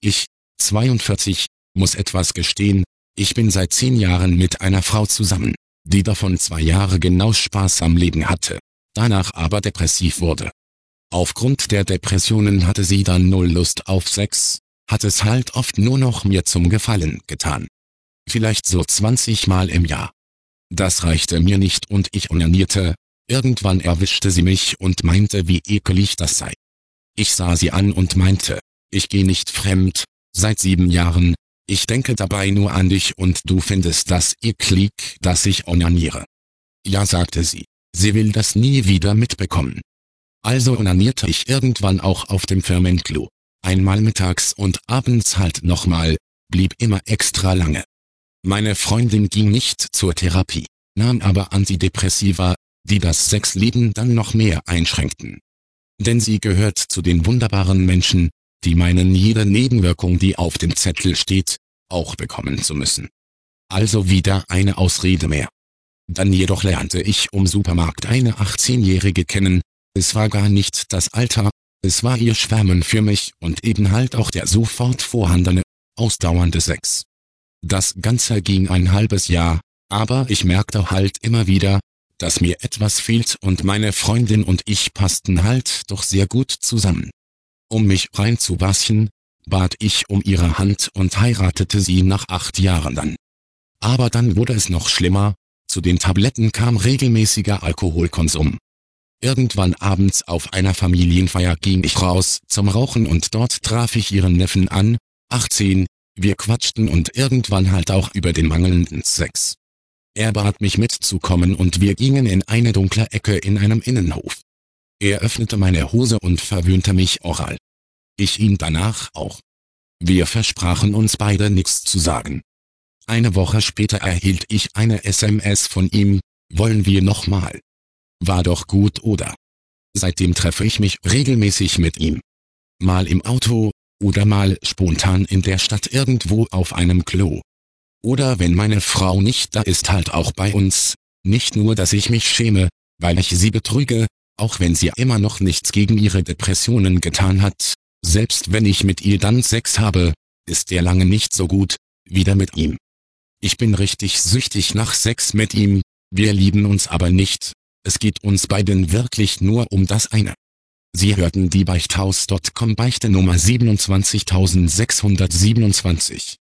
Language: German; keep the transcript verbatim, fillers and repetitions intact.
Ich, zweiundvierzig, muss etwas gestehen, ich bin seit zehn Jahren mit einer Frau zusammen, die davon zwei Jahre genau Spaß am Leben hatte, danach aber depressiv wurde. Aufgrund der Depressionen hatte sie dann null Lust auf Sex, hat es halt oft nur noch mir zum Gefallen getan. Vielleicht so zwanzig Mal im Jahr. Das reichte mir nicht und ich onanierte. Irgendwann erwischte sie mich und meinte, wie ekelig das sei. Ich sah sie an und meinte, ich gehe nicht fremd, seit sieben Jahren, ich denke dabei nur an dich und du findest das eklig, dass ich onaniere. Ja, sagte sie, sie will das nie wieder mitbekommen. Also onanierte ich irgendwann auch auf dem Firmenklo. Einmal mittags und abends halt nochmal, blieb immer extra lange. Meine Freundin ging nicht zur Therapie, nahm aber Antidepressiva, die das Sexleben dann noch mehr einschränkten. Denn sie gehört zu den wunderbaren Menschen, die meinen, jede Nebenwirkung, die auf dem Zettel steht, auch bekommen zu müssen. Also wieder eine Ausrede mehr. Dann jedoch lernte ich im Supermarkt eine achtzehnjährige kennen, es war gar nicht das Alter, es war ihr Schwärmen für mich und eben halt auch der sofort vorhandene, ausdauernde Sex. Das Ganze ging ein halbes Jahr, aber ich merkte halt immer wieder, dass mir etwas fehlt und meine Freundin und ich passten halt doch sehr gut zusammen. Um mich reinzuwaschen, bat ich um ihre Hand und heiratete sie nach acht Jahren dann. Aber dann wurde es noch schlimmer, zu den Tabletten kam regelmäßiger Alkoholkonsum. Irgendwann abends auf einer Familienfeier ging ich raus zum Rauchen und dort traf ich ihren Neffen an, achtzehn, wir quatschten und irgendwann halt auch über den mangelnden Sex. Er bat mich mitzukommen und wir gingen in eine dunkle Ecke in einem Innenhof. Er öffnete meine Hose und verwöhnte mich oral. Ich ihn danach auch. Wir versprachen uns beide nichts zu sagen. Eine Woche später erhielt ich eine S M S von ihm, wollen wir nochmal? War doch gut, oder? Seitdem treffe ich mich regelmäßig mit ihm. Mal im Auto, oder mal spontan in der Stadt irgendwo auf einem Klo. Oder wenn meine Frau nicht da ist, halt auch bei uns. Nicht nur, dass ich mich schäme, weil ich sie betrüge, auch wenn sie immer noch nichts gegen ihre Depressionen getan hat, selbst wenn ich mit ihr dann Sex habe, ist er lange nicht so gut, wieder mit ihm. Ich bin richtig süchtig nach Sex mit ihm, wir lieben uns aber nicht, es geht uns beiden wirklich nur um das eine. Sie hörten die Beichthaus Punkt com Beichte Nummer siebenundzwanzigsechshundertsiebenundzwanzig.